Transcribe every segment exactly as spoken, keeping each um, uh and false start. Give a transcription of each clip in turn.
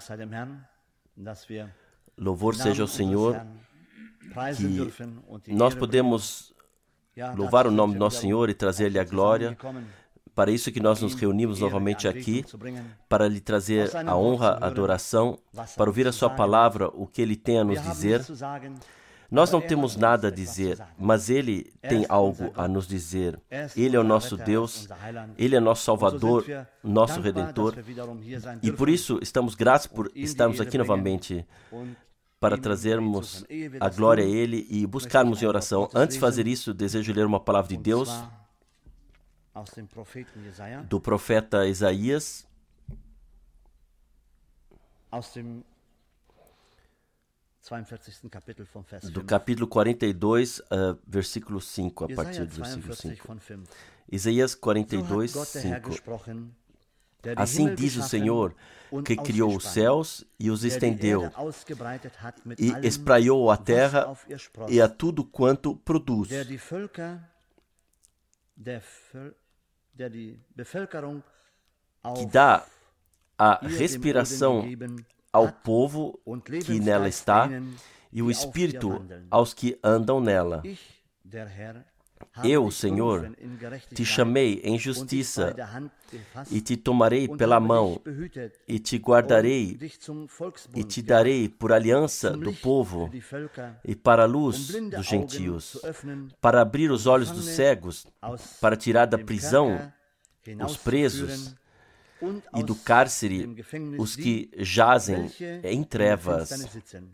Louvor seja ao Senhor, que nós podemos louvar o nome do nosso Senhor e trazer-lhe a glória. Para isso que nós nos reunimos novamente aqui, para lhe trazer a honra, a adoração, para ouvir a sua palavra, o que Ele tem a nos dizer. Nós não temos nada a dizer, mas Ele tem algo a nos dizer. Ele é o nosso Deus, Ele é nosso Salvador, nosso Redentor. E por isso estamos gratos por estarmos aqui novamente, para trazermos a glória a Ele e buscarmos em oração. Antes de fazer isso, desejo ler uma palavra de Deus do profeta Isaías, do capítulo quarenta e dois, uh, versículo cinco, a partir do versículo cinco. Isaías quarenta e dois, cinco. Assim diz o Senhor, que criou os céus e os estendeu, e espraiou a terra e a tudo quanto produz, que dá a respiração ao povo que nela está e o espírito aos que andam nela. Eu, Senhor, te chamei em justiça e te tomarei pela mão e te guardarei e te darei por aliança do povo e para a luz dos gentios, para abrir os olhos dos cegos, para tirar da prisão os presos e do cárcere os que jazem em trevas.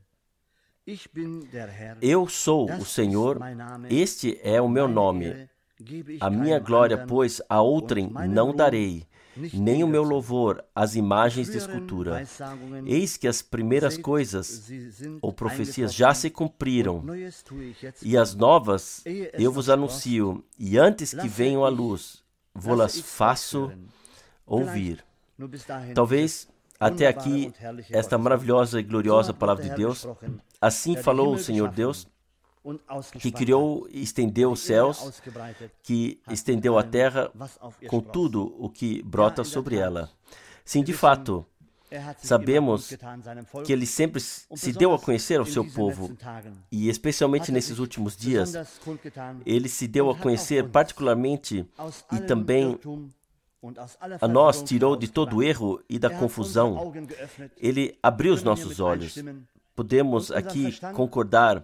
Eu sou o Senhor, este é o meu nome. A minha glória, pois, a outrem não darei, nem o meu louvor às imagens de escultura. Eis que as primeiras coisas ou profecias já se cumpriram, e as novas eu vos anuncio, e antes que venham à luz, vou-las faço ouvir. Talvez até aqui, esta maravilhosa e gloriosa palavra de Deus. Assim falou o Senhor Deus, que criou e estendeu os céus, que estendeu a terra com tudo o que brota sobre ela. Sim, de fato, sabemos que Ele sempre se deu a conhecer ao seu povo, e especialmente nesses últimos dias, Ele se deu a conhecer particularmente e também a nós tirou de todo o erro e da confusão. Ele abriu os nossos olhos. Podemos aqui concordar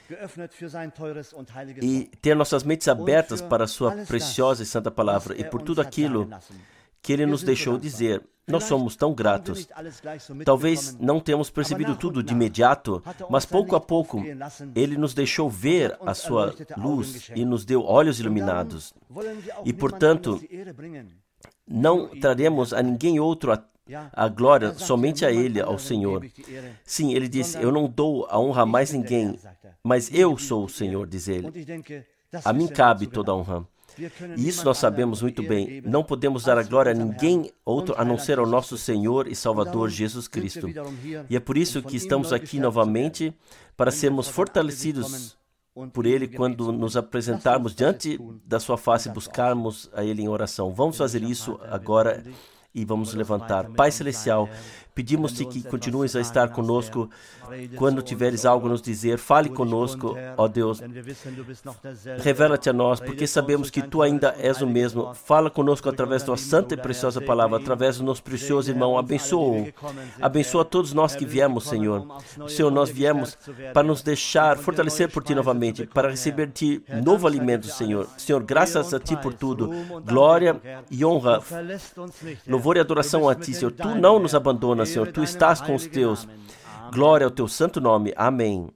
e ter nossas mentes abertas para a sua preciosa e santa palavra e por tudo aquilo que Ele nos deixou dizer. Nós somos tão gratos. Talvez não tenhamos percebido tudo de imediato, mas pouco a pouco Ele nos deixou ver a sua luz e nos deu olhos iluminados. E, portanto, não traremos a ninguém outro a, a glória, somente a Ele, ao Senhor. Sim, Ele disse, eu não dou a honra a mais ninguém, mas eu sou o Senhor, diz Ele. A mim cabe toda a honra. E isso nós sabemos muito bem. Não podemos dar a glória a ninguém outro a não ser ao nosso Senhor e Salvador Jesus Cristo. E é por isso que estamos aqui novamente, para sermos fortalecidos por Ele quando nos apresentarmos diante da sua face e buscarmos a Ele em oração. Vamos fazer isso agora e vamos levantar. Pai Celestial, pedimos-te que continues a estar conosco quando tiveres algo a nos dizer. Fale conosco, ó Deus. Revela-te a nós, porque sabemos que Tu ainda és o mesmo. Fala conosco através da Tua santa e preciosa palavra, através do nosso precioso irmão. Abençoa-o. Abençoa todos nós que viemos, Senhor. Senhor, nós viemos para nos deixar fortalecer por Ti novamente, para receber de Ti novo alimento, Senhor. Senhor, graças a Ti por tudo. Glória e honra, louvor e adoração a Ti, Senhor. Tu não nos abandonas, Senhor. Tu estás com os Teus. Glória ao Teu santo nome. Amém.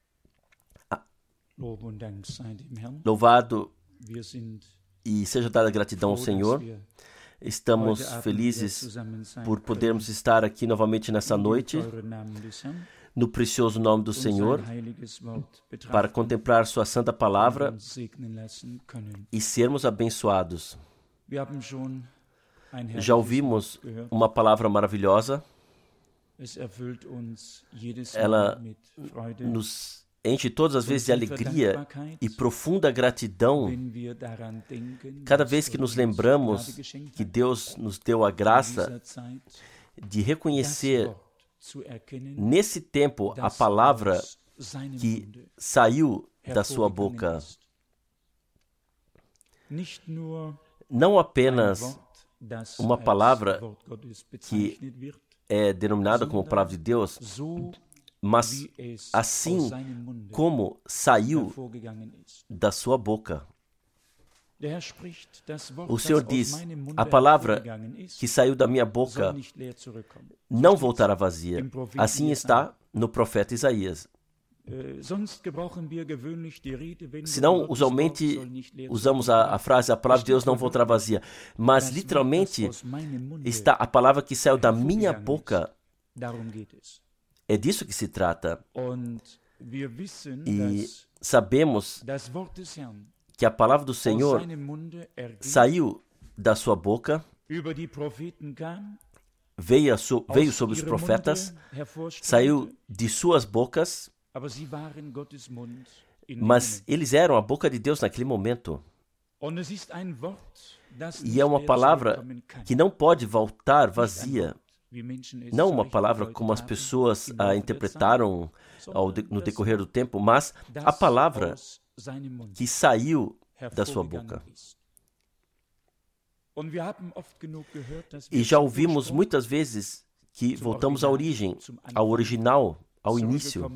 Louvado e seja dada gratidão ao Senhor. Estamos felizes por podermos estar aqui novamente nessa noite, no precioso nome do Senhor, para contemplar Sua santa palavra e sermos abençoados. Já ouvimos uma palavra maravilhosa. Ela nos enche todas as vezes de alegria e profunda gratidão cada vez que nos lembramos que Deus nos deu a graça de reconhecer nesse tempo, a palavra que saiu da sua boca, não apenas uma palavra que é denominada como palavra de Deus, mas assim como saiu da sua boca. O Senhor diz, a palavra que saiu da minha boca não voltará vazia. Assim está no profeta Isaías. Senão, usualmente, usamos a, a frase, a palavra de Deus não voltará vazia. Mas, literalmente, está a palavra que saiu da minha boca. É disso que se trata. E sabemos que a palavra do Senhor saiu da sua boca, veio, so, veio sobre os profetas, saiu de suas bocas, mas eles eram a boca de Deus naquele momento. E é uma palavra que não pode voltar vazia. Não uma palavra como as pessoas a interpretaram ao de, no decorrer do tempo, mas a palavra que saiu da sua boca. E já ouvimos muitas vezes que voltamos à origem, ao original, ao início.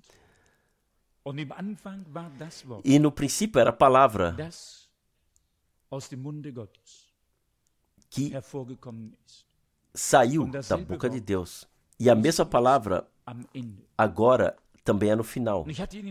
E no princípio era a palavra que saiu da boca de Deus. E a mesma palavra agora também é no final.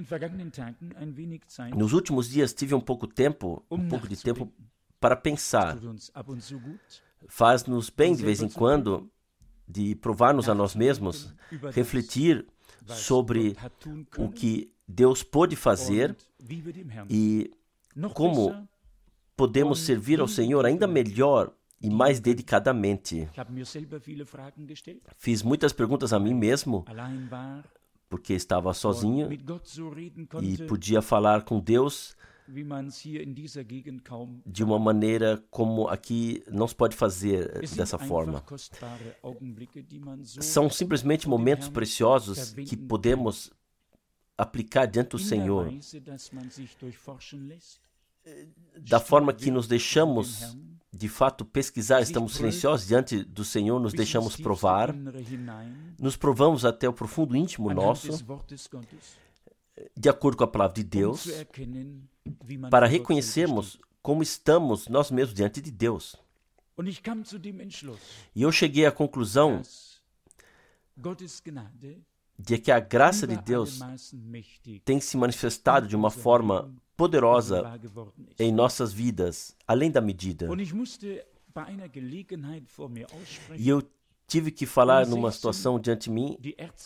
Nos últimos dias tive um pouco tempo, um pouco de tempo para pensar. Faz-nos bem de vez em quando de provar-nos a nós mesmos, refletir sobre o que Deus pôde fazer e como podemos servir ao Senhor ainda melhor e mais dedicadamente. Fiz muitas perguntas a mim mesmo, porque estava sozinho e podia falar com Deus de uma maneira como aqui não se pode fazer dessa forma. São simplesmente momentos preciosos que podemos aplicar diante do Senhor, da forma que nos deixamos de fato pesquisar, estamos silenciosos diante do Senhor, nos deixamos provar, nos provamos até o profundo íntimo nosso, de acordo com a palavra de Deus, para reconhecermos como estamos nós mesmos diante de Deus. E eu cheguei à conclusão de que a graça de Deus tem se manifestado de uma forma poderosa em nossas vidas, além da medida. E eu tive que falar numa situação diante de mim,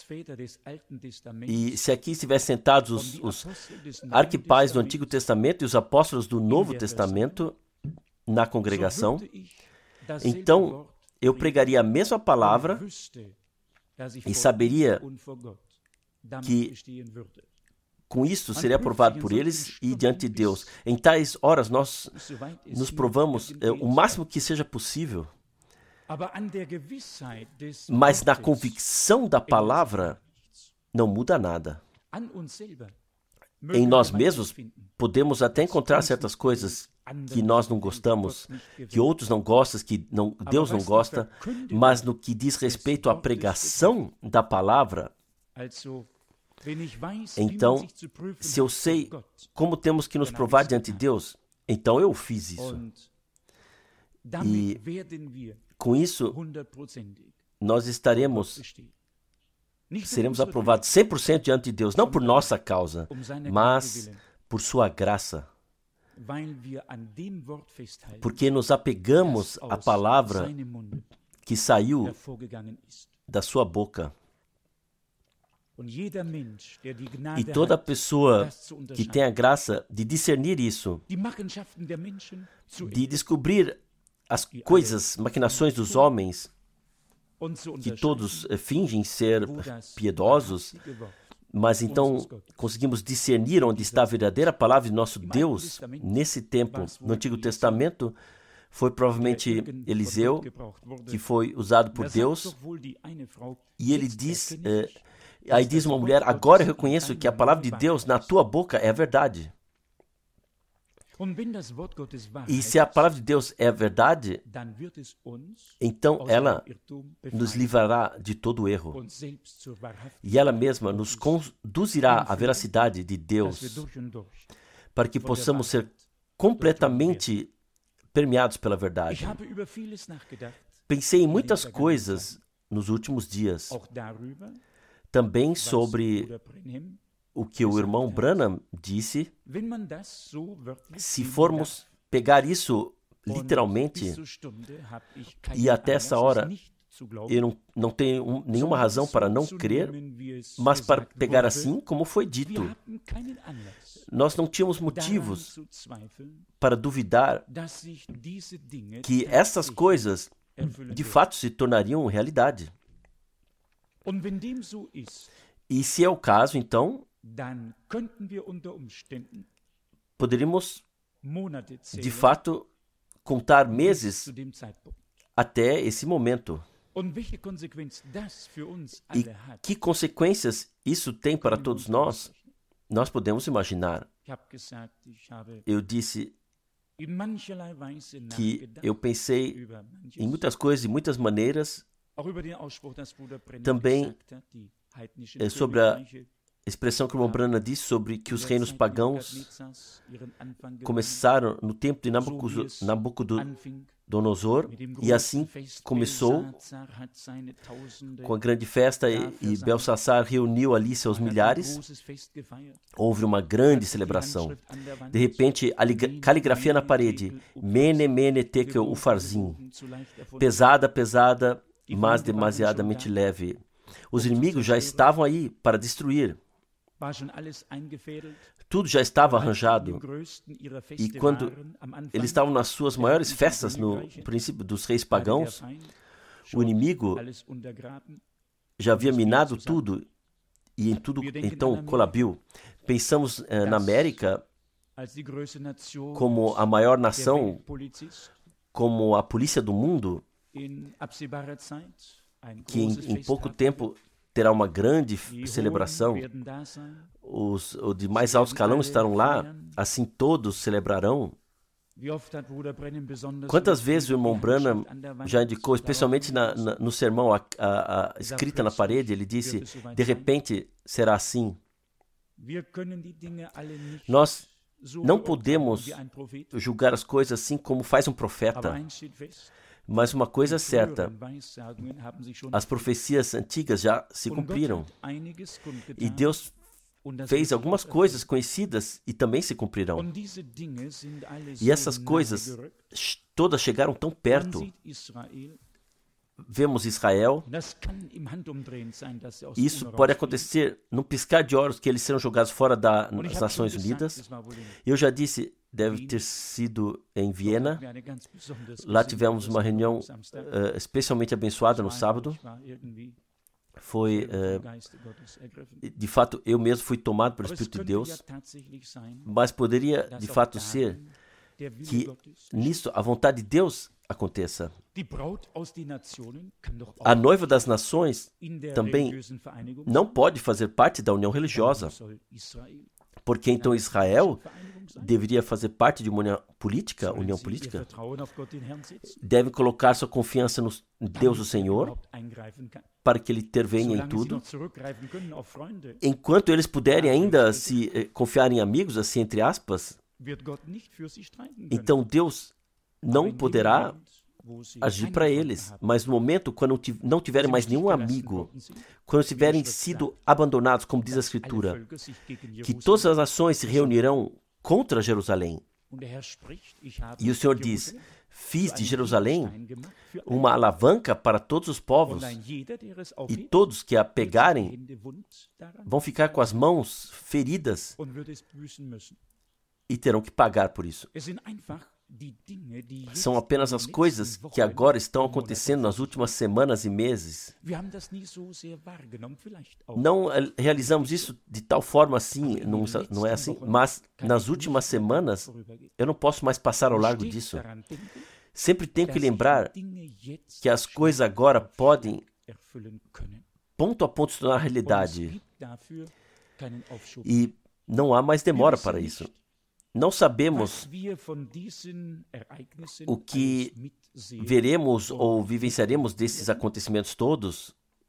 e se aqui estivessem sentados os, os arquipais do Antigo Testamento e os apóstolos do Novo Testamento na congregação, então eu pregaria a mesma palavra e saberia que com isso seria aprovado por eles e diante de Deus. Em tais horas nós nos provamos é, o máximo que seja possível, mas na convicção da palavra não muda nada. Em nós mesmos podemos até encontrar certas coisas que nós não gostamos, que outros não gostam, que não, Deus não gosta, mas no que diz respeito à pregação da palavra, então, se eu sei como temos que nos provar diante de Deus, então eu fiz isso. E com isso, nós estaremos, seremos aprovados cem por cento diante de Deus, não por nossa causa, mas por sua graça. Porque nos apegamos à palavra que saiu da sua boca. E toda pessoa que tem a graça de discernir isso, de descobrir as coisas, maquinações dos homens, que todos fingem ser piedosos, mas então conseguimos discernir onde está a verdadeira palavra de nosso Deus nesse tempo, no Antigo Testamento, Foi provavelmente Eliseu, que foi usado por Deus, e ele diz, eh, aí diz uma mulher, agora eu reconheço que a palavra de Deus na tua boca é a verdade. E se a palavra de Deus é a verdade, então ela nos livrará de todo erro. E ela mesma nos conduzirá à veracidade de Deus, para que possamos ser completamente permeados pela verdade. Pensei em muitas coisas nos últimos dias, também sobre o que o irmão Branham disse. Se formos pegar isso literalmente, e até essa hora eu não, não tenho nenhuma razão para não crer, mas para pegar assim como foi dito. Nós não tínhamos motivos para duvidar que essas coisas de fato se tornariam realidade. E se é o caso, então, poderíamos, de fato, contar meses até esse momento. E que consequências isso tem para todos nós, nós podemos imaginar. Eu disse que eu pensei em muitas coisas, de muitas maneiras, também é, sobre a expressão que o irmão Branham disse sobre que os reinos pagãos começaram no tempo de Nabucodonosor, e assim começou com a grande festa, e, e Belsassar reuniu ali seus milhares. Houve uma grande celebração. De repente, a caligrafia na parede, Mene, Mene, Tekel, Ufarzim, pesada, pesada, mas demasiadamente leve. Os inimigos já estavam aí para destruir. Tudo já estava arranjado. E quando eles estavam nas suas maiores festas, no princípio dos reis pagãos, o inimigo já havia minado tudo, e em tudo então colabiu. Pensamos eh, na América como a maior nação, como a polícia do mundo, que em, em pouco tempo terá uma grande celebração. Os, os de mais alto escalão estarão lá, assim todos celebrarão. Quantas vezes o irmão Branham já indicou, especialmente na, na, no sermão a, a, a escrita na parede, ele disse, de repente será assim. Nós não podemos julgar as coisas assim como faz um profeta. Mas uma coisa é certa, as profecias antigas já se cumpriram. E Deus fez algumas coisas conhecidas e também se cumprirão. E essas coisas todas chegaram tão perto. Vemos Israel. Isso pode acontecer num piscar de olhos, que eles serão jogados fora das Nações Unidas. Eu já disse, deve ter sido em Viena. Lá tivemos uma reunião uh, especialmente abençoada no sábado. Foi, uh, de fato, eu mesmo fui tomado pelo Espírito de Deus, mas poderia, de fato, ser que nisso a vontade de Deus aconteça. A noiva das nações também não pode fazer parte da união religiosa, porque então Israel deveria fazer parte de uma união política, união política. Deve colocar sua confiança no Deus, o Senhor, para que Ele intervenha em tudo. Enquanto eles puderem ainda se eh, confiar em amigos, assim, entre aspas, então Deus não poderá agir para eles. Mas no momento, quando não tiverem mais nenhum amigo, quando tiverem sido abandonados, como diz a Escritura, que todas as nações se reunirão contra Jerusalém. E o Senhor diz, fiz de Jerusalém uma alavanca para todos os povos, e todos que a pegarem vão ficar com as mãos feridas e terão que pagar por isso. São apenas as coisas que agora estão acontecendo nas últimas semanas e meses. Não realizamos isso de tal forma assim, não, não é assim, mas nas últimas semanas eu não posso mais passar ao largo disso. Sempre tenho que lembrar que as coisas agora podem, ponto a ponto, se tornar realidade. E não há mais demora para isso. Não sabemos o que veremos ou vivenciaremos desses acontecimentos todos,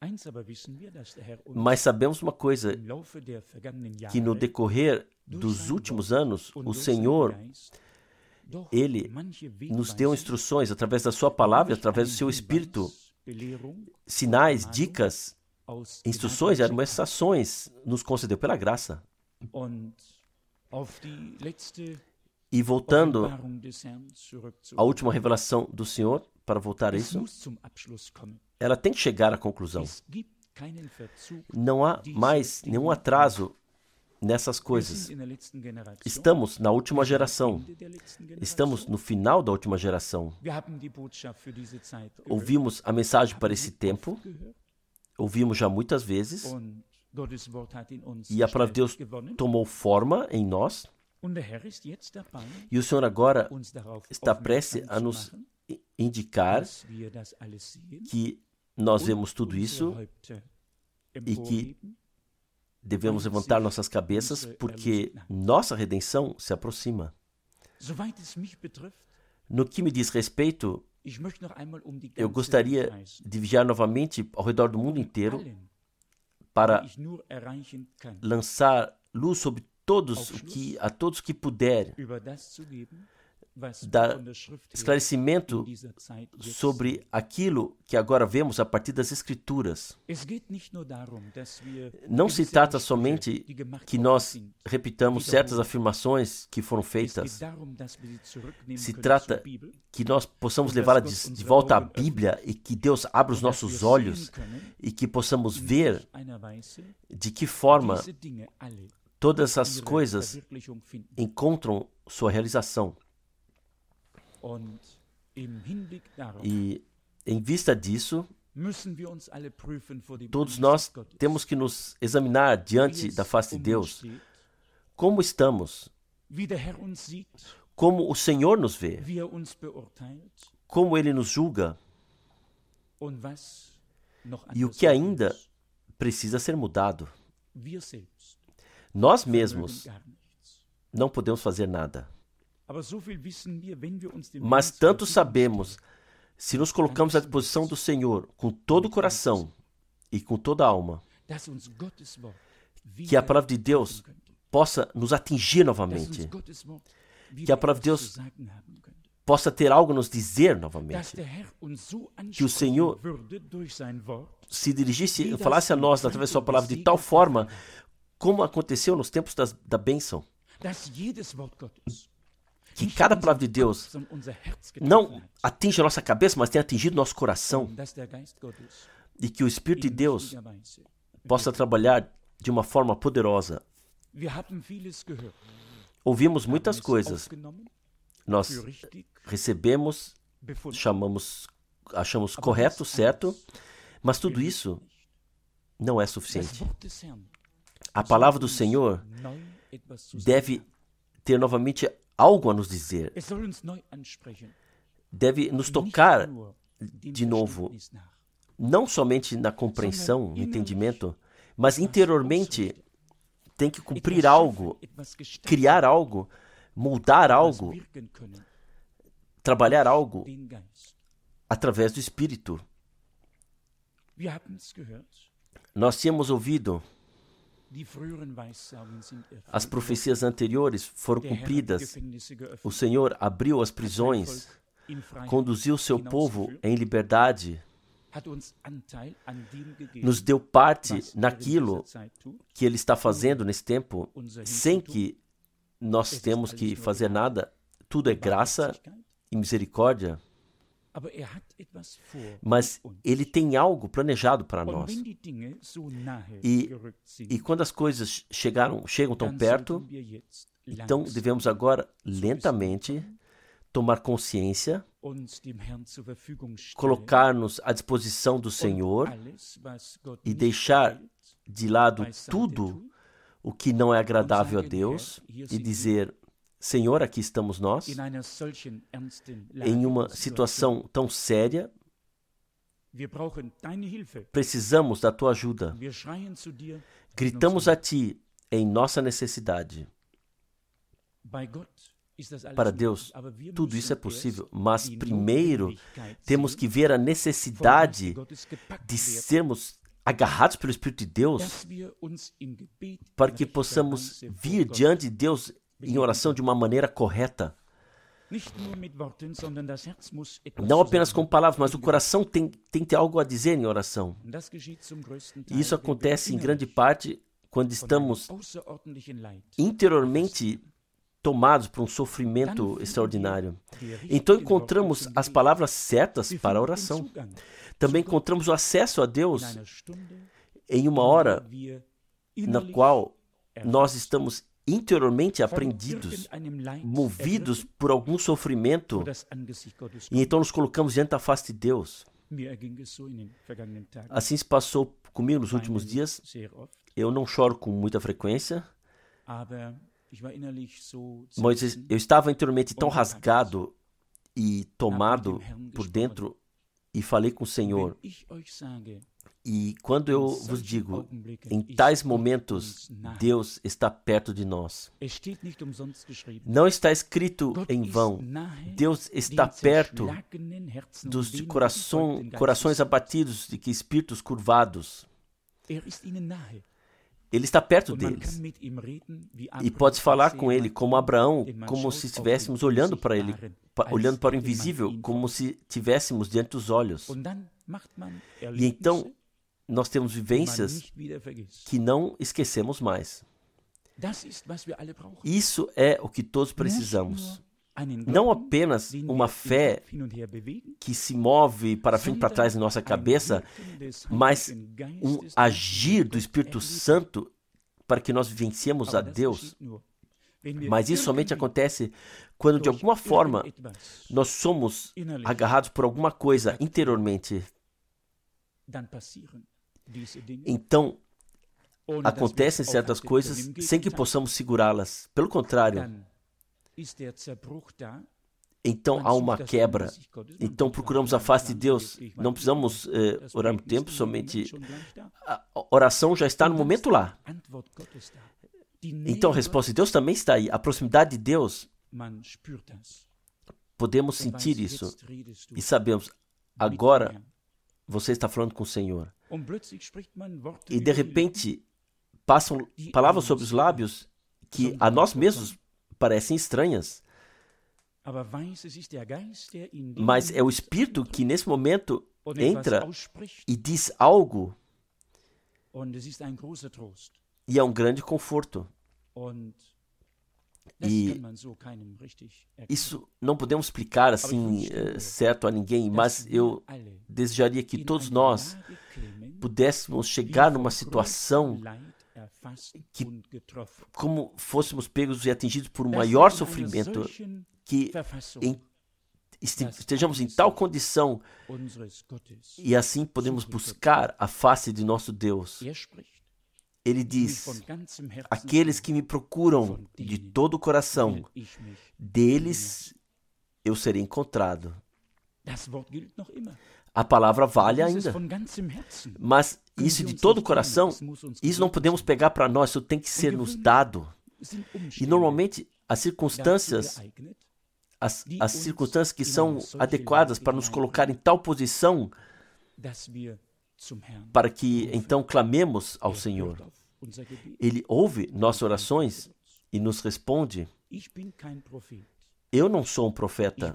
mas sabemos uma coisa, que no decorrer dos últimos anos, o Senhor, Ele nos deu instruções através da sua palavra, através do seu Espírito, sinais, dicas, instruções e admoestações nos concedeu pela graça. E voltando à última revelação do Senhor, para voltar a isso, ela tem que chegar à conclusão. Não há mais nenhum atraso nessas coisas. Estamos na última geração. Estamos no final da última geração. Ouvimos a mensagem para esse tempo. Ouvimos já muitas vezes. E a palavra de Deus tomou forma em nós. E o Senhor agora está prestes a nos indicar que nós vemos tudo isso e que devemos levantar nossas cabeças porque nossa redenção se aproxima. No que me diz respeito, eu gostaria de viajar novamente ao redor do mundo inteiro para lançar luz sobre todos o que, a todos que puder, dar esclarecimento sobre aquilo que agora vemos a partir das Escrituras. Não se trata somente que nós repitamos certas afirmações que foram feitas. Se trata que nós possamos levá-la de, de volta à Bíblia e que Deus abra os nossos olhos e que possamos ver de que forma todas essas coisas encontram sua realização. E, em vista disso, todos nós temos que nos examinar diante da face de Deus. Como estamos? Como o Senhor nos vê? Como Ele nos julga? E o que ainda precisa ser mudado? Nós mesmos não podemos fazer nada. Mas tanto sabemos, se nos colocamos à disposição do Senhor com todo o coração e com toda a alma, que a palavra de Deus possa nos atingir novamente, que a palavra de Deus possa ter algo a nos dizer novamente, que o Senhor se dirigisse e falasse a nós através da sua palavra de tal forma como aconteceu nos tempos das, da bênção, que cada palavra de Deus não atinge a nossa cabeça, mas tenha atingido nosso coração, e que o Espírito de Deus possa trabalhar de uma forma poderosa. Ouvimos muitas coisas, nós recebemos, chamamos, achamos correto, certo, mas tudo isso não é suficiente. A palavra do Senhor deve ter novamente algo a nos dizer. Deve nos tocar de novo, não somente na compreensão, no entendimento, mas interiormente tem que cumprir algo, criar algo, moldar algo, trabalhar algo através do Espírito. Nós tínhamos ouvido, as profecias anteriores foram cumpridas. O Senhor abriu as prisões, conduziu seu povo em liberdade, nos deu parte naquilo que Ele está fazendo nesse tempo, sem que nós temos que fazer nada. Tudo é graça e misericórdia. Mas Ele tem algo planejado para nós. E, e quando as coisas chegaram, chegam tão perto, então devemos agora lentamente tomar consciência, colocar-nos à disposição do Senhor e deixar de lado tudo o que não é agradável a Deus e dizer: Senhor, aqui estamos nós, em uma situação tão séria. Precisamos da tua ajuda. Gritamos a ti em nossa necessidade. Para Deus, tudo isso é possível, mas primeiro temos que ver a necessidade de sermos agarrados pelo Espírito de Deus para que possamos vir diante de Deus em oração de uma maneira correta. Não apenas com palavras, mas o coração tem, tem que ter algo a dizer em oração. E isso acontece em grande parte quando estamos interiormente tomados por um sofrimento extraordinário. Então encontramos as palavras certas para a oração. Também encontramos o acesso a Deus em uma hora na qual nós estamos interiormente apreendidos, movidos por algum sofrimento, e então nos colocamos diante da face de Deus. Assim se passou comigo nos últimos dias. Eu não choro com muita frequência, mas eu estava interiormente tão rasgado e tomado por dentro e falei com o Senhor. E quando eu vos digo, em tais momentos, Deus está perto de nós. Não está escrito em vão. Deus está perto dos de coração, corações abatidos e que espíritos curvados. Ele está perto deles. E pode falar com ele como Abraão, como se estivéssemos olhando para ele, olhando para o invisível, como se estivéssemos diante dos olhos. E então, nós temos vivências que não esquecemos mais. Isso é o que todos precisamos. Não apenas uma fé que se move para frente e para trás em nossa cabeça, mas um agir do Espírito Santo para que nós vivenciemos a Deus. Mas isso somente acontece quando, de alguma forma, nós somos agarrados por alguma coisa interiormente. Então, acontecem certas coisas sem que possamos segurá-las. Pelo contrário, então há uma quebra. Então procuramos a face de Deus. Não precisamos eh, orar muito tempo, somente a oração já está no momento lá. Então a resposta de Deus também está aí. A proximidade de Deus, podemos sentir isso e sabemos, agora você está falando com o Senhor. E de repente passam palavras sobre os lábios que a nós mesmos parecem estranhas. Mas é o Espírito que nesse momento entra e diz algo. E é um grande conforto. E isso não podemos explicar assim uh, certo a ninguém, mas eu desejaria que todos nós pudéssemos chegar numa situação que, como fôssemos pegos e atingidos por um maior sofrimento, que em, estejamos em tal condição e assim podemos buscar a face de nosso Deus. Ele diz, aqueles que me procuram de todo o coração, deles eu serei encontrado. A palavra vale ainda. Mas isso de todo o coração, isso não podemos pegar para nós, isso tem que ser nos dado. E normalmente as circunstâncias, as, as circunstâncias que são adequadas para nos colocar em tal posição, para que então clamemos ao Senhor. Ele ouve nossas orações e nos responde. Eu não sou um profeta.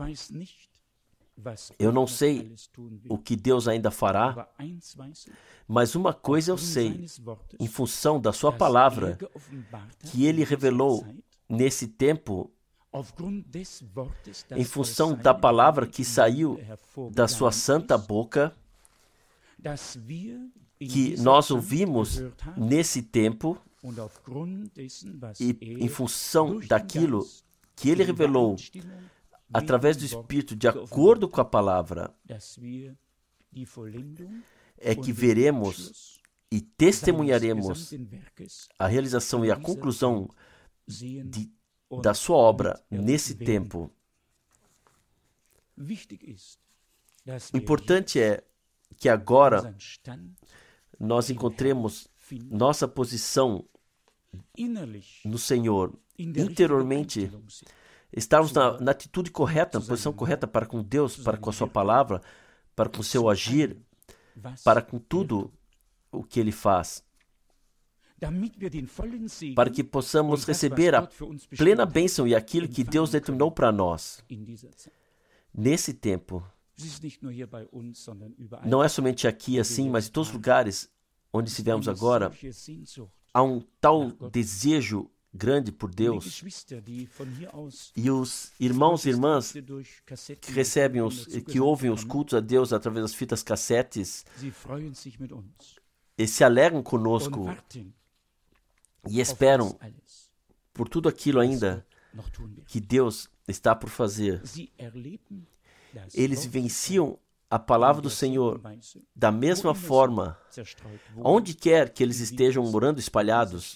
Eu não sei o que Deus ainda fará, mas uma coisa eu sei, em função da sua palavra, que Ele revelou nesse tempo, em função da palavra que saiu da sua santa boca, que nós ouvimos nesse tempo, e em função daquilo que Ele revelou através do Espírito, de acordo com a palavra, é que veremos e testemunharemos a realização e a conclusão de da sua obra nesse tempo. Importante é que agora nós encontremos nossa posição no Senhor, interiormente, estarmos na, na atitude correta, na posição correta para com Deus, para com a sua palavra, para com o seu agir, para com tudo o que Ele faz, para que possamos receber a plena bênção e aquilo que Deus determinou para nós nesse tempo. Não é somente aqui assim, mas em todos os lugares onde estivemos agora, há um tal desejo grande por Deus, e os irmãos e irmãs que recebem os, que ouvem os cultos a Deus através das fitas cassetes, e se alegram conosco e esperam por tudo aquilo ainda que Deus está por fazer. Eles vivenciam a palavra do Senhor da mesma forma, onde quer que eles estejam morando espalhados,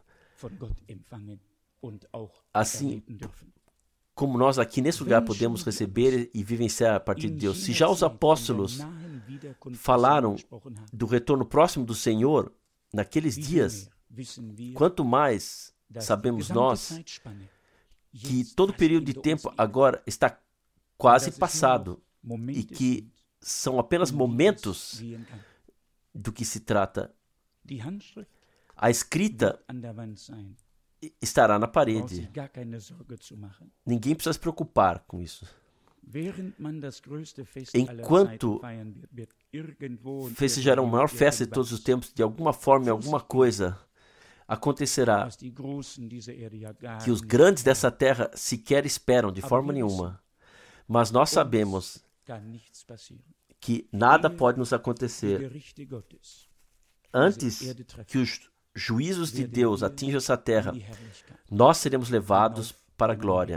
assim como nós aqui nesse lugar podemos receber e vivenciar a partir de Deus. Se já os apóstolos falaram do retorno próximo do Senhor naqueles dias, quanto mais sabemos nós que todo período de tempo agora está quase passado e que são apenas momentos do que se trata. A escrita estará na parede. Ninguém precisa se preocupar com isso. Enquanto festejará a maior festa de todos os tempos, de alguma forma, alguma coisa acontecerá que os grandes dessa terra sequer esperam de forma nenhuma. Mas nós sabemos que nada pode nos acontecer antes que os juízos de Deus atinjam essa terra. Nós seremos levados para a glória.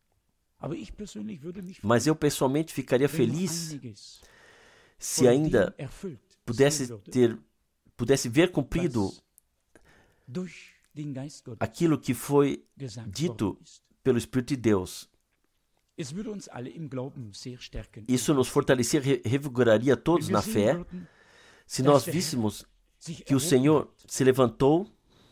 Mas eu pessoalmente ficaria feliz se ainda pudesse ter, pudesse ver cumprido aquilo que foi dito pelo Espírito de Deus. Isso nos fortaleceria, revigoraria todos na fé, se nós víssemos que o Senhor se levantou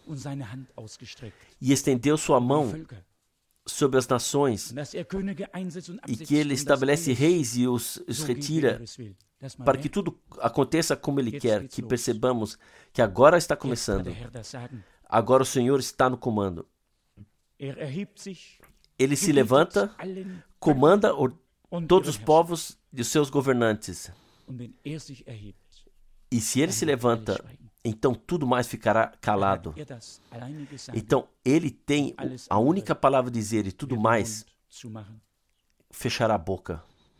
e estendeu sua mão sobre as nações, e que Ele estabelece reis e os, os retira, para que tudo aconteça como Ele quer, que percebamos que agora está começando. Agora o Senhor está no comando. Ele se levanta, comanda o, todos os povos e os seus governantes. E se Ele se levanta, então tudo mais ficará calado. Então Ele tem a única palavra a dizer, e tudo mais fechará a boca.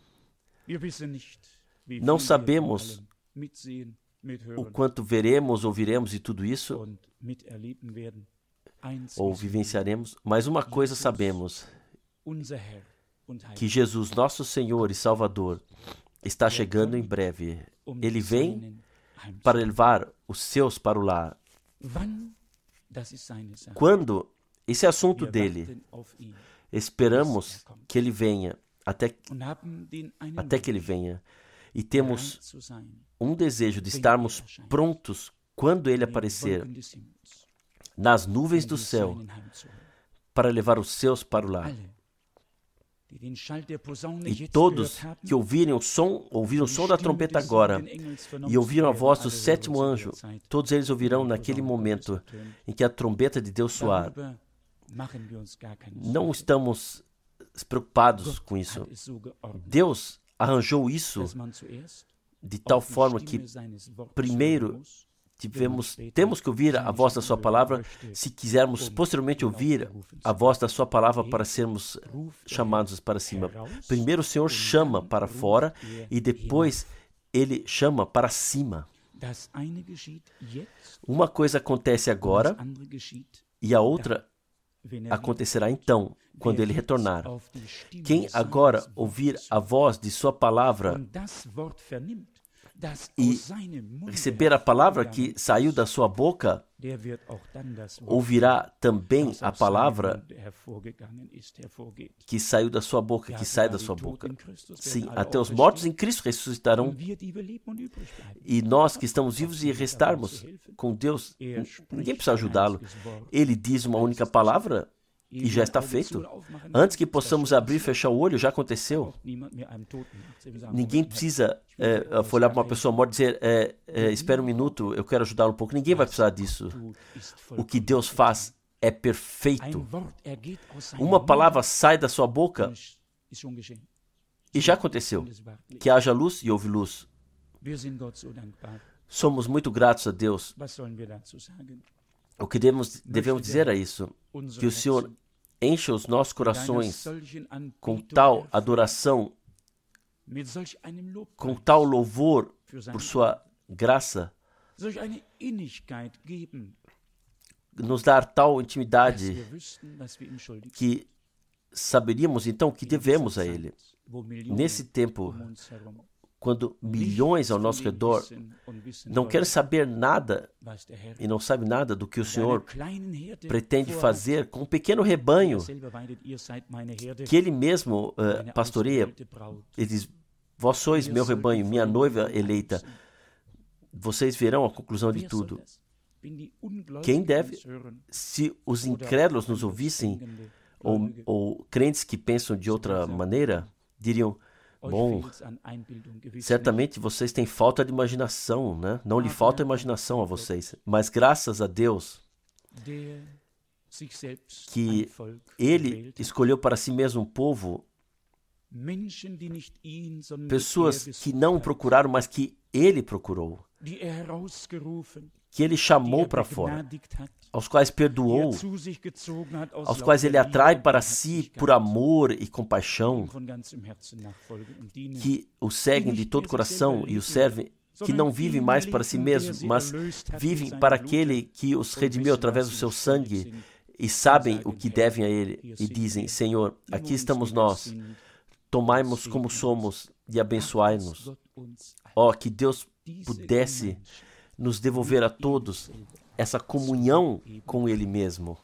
Não sabemos o quanto veremos, ouviremos e tudo isso, ou vivenciaremos, mas uma coisa sabemos, que Jesus, nosso Senhor e Salvador, está chegando em breve. Ele vem para levar os seus para o lar. Quando? Esse é assunto dele. Esperamos que ele venha, até, até que ele venha. E temos um desejo de estarmos prontos quando ele aparecer nas nuvens do céu para levar os seus para o lar. E todos que ouvirem o som, ouviram o som da trompeta agora e ouviram a voz do sétimo anjo, todos eles ouvirão naquele momento em que a trombeta de Deus soar. Não estamos preocupados com isso. Deus arranjou isso de tal forma que primeiro tivemos, temos que ouvir a voz da sua palavra se quisermos posteriormente ouvir a voz da sua palavra para sermos chamados para cima. Primeiro o Senhor chama para fora e depois Ele chama para cima. Uma coisa acontece agora e a outra acontecerá então, quando Ele retornar. Quem agora ouvir a voz de sua palavra e receber a palavra que saiu da sua boca, ouvirá também a palavra que saiu da sua boca, que sai da sua boca. Sim, até os mortos em Cristo ressuscitarão. E nós que estamos vivos e restarmos com Deus, ninguém precisa ajudá-lo. Ele diz uma única palavra e já está feito. Antes que possamos abrir e fechar o olho, já aconteceu. Ninguém precisa é, olhar para uma pessoa morta e dizer, é, é, espera um minuto, eu quero ajudá-lo um pouco. Ninguém vai precisar disso. O que Deus faz é perfeito. Uma palavra sai da sua boca e já aconteceu. Que haja luz e houve luz. Somos muito gratos a Deus. O que devemos, devemos dizer é isso, que o Senhor encha os nossos corações com tal adoração, com tal louvor por sua graça, nos dar tal intimidade que saberíamos então que devemos a Ele. Nesse tempo, quando milhões ao nosso redor não querem saber nada e não sabem nada do que o Senhor pretende fazer com um pequeno rebanho que Ele mesmo uh, pastoreia. Ele diz, vós sois meu rebanho, minha noiva eleita. Vocês verão a conclusão de tudo. Quem deve, se os incrédulos nos ouvissem, ou, ou crentes que pensam de outra maneira, diriam, bom, certamente vocês têm falta de imaginação, né? Não lhe falta imaginação a vocês. Mas graças a Deus que Ele escolheu para si mesmo um povo, pessoas que não o procuraram, mas que Ele procurou, que Ele chamou para fora, aos quais perdoou, aos quais Ele atrai para si por amor e compaixão, que o seguem de todo o coração e o servem, que não vivem mais para si mesmos, mas vivem para aquele que os redimiu através do seu sangue e sabem o que devem a Ele e dizem, Senhor, aqui estamos nós, tomai-nos como somos e abençoai-nos. Ó, que Deus pudesse nos devolver a todos essa comunhão com Ele mesmo.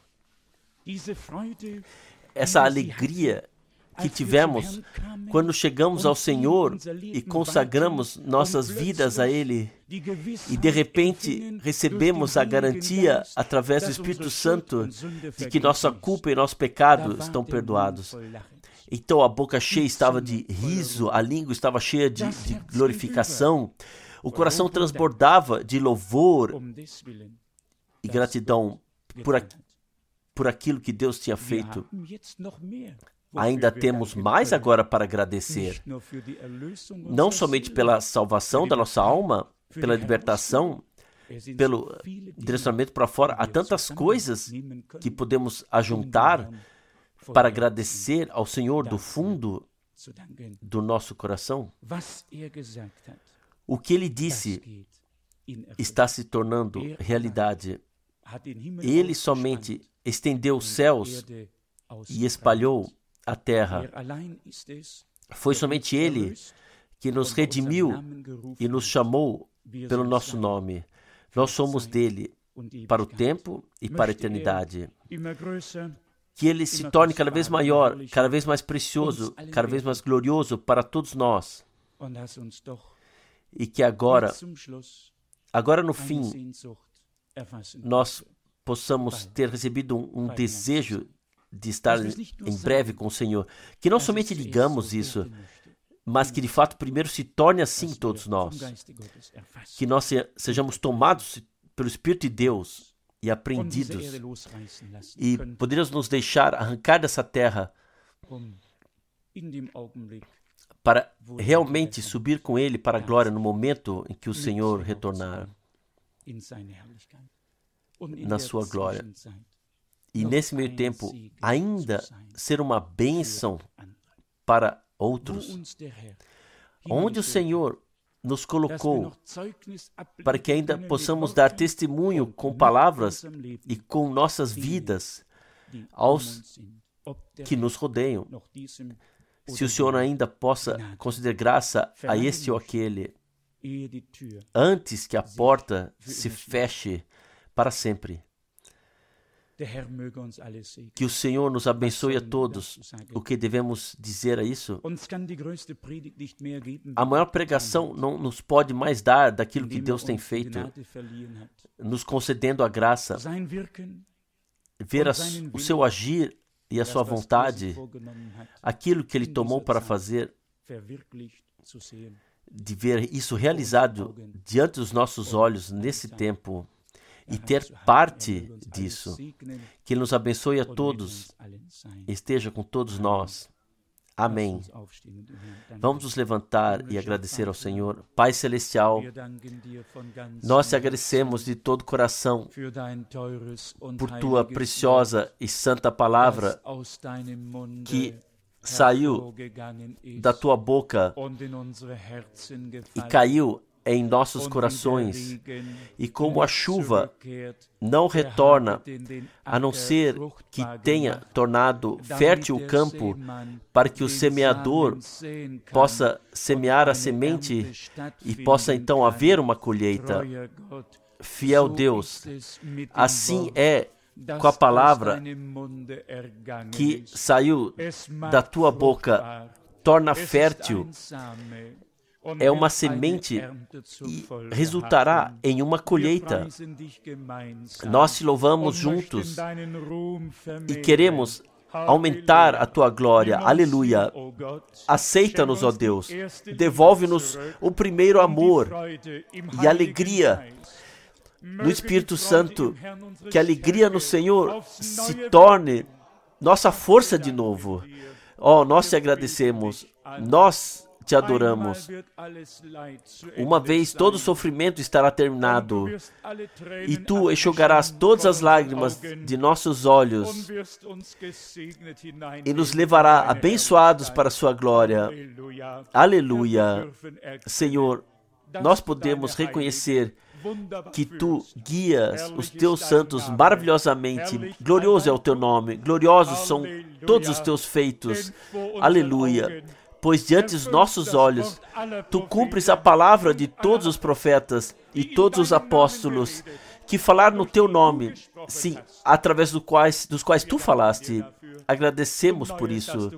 Essa alegria que tivemos quando chegamos ao Senhor e consagramos nossas vidas a Ele e de repente recebemos a garantia através do Espírito Santo de que nossa culpa e nosso pecado estão perdoados. Então a boca cheia estava de riso, a língua estava cheia de, de glorificação, o coração transbordava de louvor e gratidão por, a, por aquilo que Deus tinha feito. Ainda temos mais agora para agradecer, não somente pela salvação da nossa alma, pela libertação, pelo direcionamento para fora. Há tantas coisas que podemos ajuntar para agradecer ao Senhor do fundo do nosso coração. O que Ele disse está se tornando realidade. Ele somente estendeu os céus e espalhou a terra. Foi somente Ele que nos redimiu e nos chamou pelo nosso nome. Nós somos dele para o tempo e para a eternidade. Que Ele se torne cada vez maior, cada vez mais precioso, cada vez mais glorioso para todos nós. E que agora, agora no fim, nós possamos ter recebido um, um desejo de estar em breve com o Senhor. Que não somente digamos isso, mas que de fato primeiro se torne assim todos nós. Que nós sejamos tomados pelo Espírito de Deus e apreendidos. E poderíamos nos deixar arrancar dessa terra para realmente subir com Ele para a glória no momento em que o Senhor retornar na sua glória. E nesse meio tempo, ainda ser uma bênção para outros. Onde o Senhor nos colocou para que ainda possamos dar testemunho com palavras e com nossas vidas aos que nos rodeiam. Se o Senhor ainda possa conceder graça a este ou aquele, antes que a porta se feche para sempre. Que o Senhor nos abençoe a todos. O que devemos dizer a isso? A maior pregação não nos pode mais dar daquilo que Deus tem feito, nos concedendo a graça, ver a, o seu agir e a sua vontade, aquilo que Ele tomou para fazer, de ver isso realizado diante dos nossos olhos nesse tempo e ter parte disso. Que Ele nos abençoe a todos, esteja com todos nós. Amém. Vamos nos levantar e agradecer ao Senhor. Pai Celestial, nós te agradecemos de todo o coração por Tua preciosa e santa palavra que saiu da Tua boca e caiu em nossos corações, e como a chuva não retorna, a não ser que tenha tornado fértil o campo, para que o semeador possa semear a semente e possa então haver uma colheita. Fiel Deus, assim é com a palavra que saiu da Tua boca, torna fértil, é uma semente e resultará em uma colheita. Nós te louvamos juntos e queremos aumentar a Tua glória. Aleluia. Aceita-nos, ó Deus. Devolve-nos o primeiro amor e alegria no Espírito Santo. Que a alegria no Senhor se torne nossa força de novo. Ó, nós te agradecemos. Nós te adoramos. Uma vez todo sofrimento estará terminado e Tu enxugarás todas as lágrimas de nossos olhos e nos levará abençoados para a Sua glória. Aleluia. Senhor, nós podemos reconhecer que Tu guias os Teus santos maravilhosamente. Glorioso é o Teu nome, gloriosos são todos os Teus feitos. Aleluia. Pois diante dos nossos olhos, Tu cumpres a palavra de todos os profetas e todos os apóstolos que falaram no Teu nome, sim, através do quais, dos quais Tu falaste. Agradecemos por isso.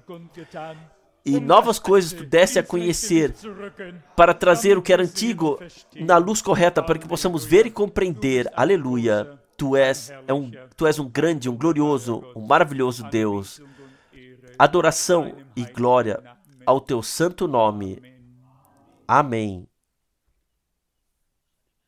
E novas coisas Tu deste a conhecer para trazer o que era antigo na luz correta, para que possamos ver e compreender. Aleluia. Tu és, é um, tu és um grande, um glorioso, um maravilhoso Deus. Adoração e glória ao Teu santo nome. Amém.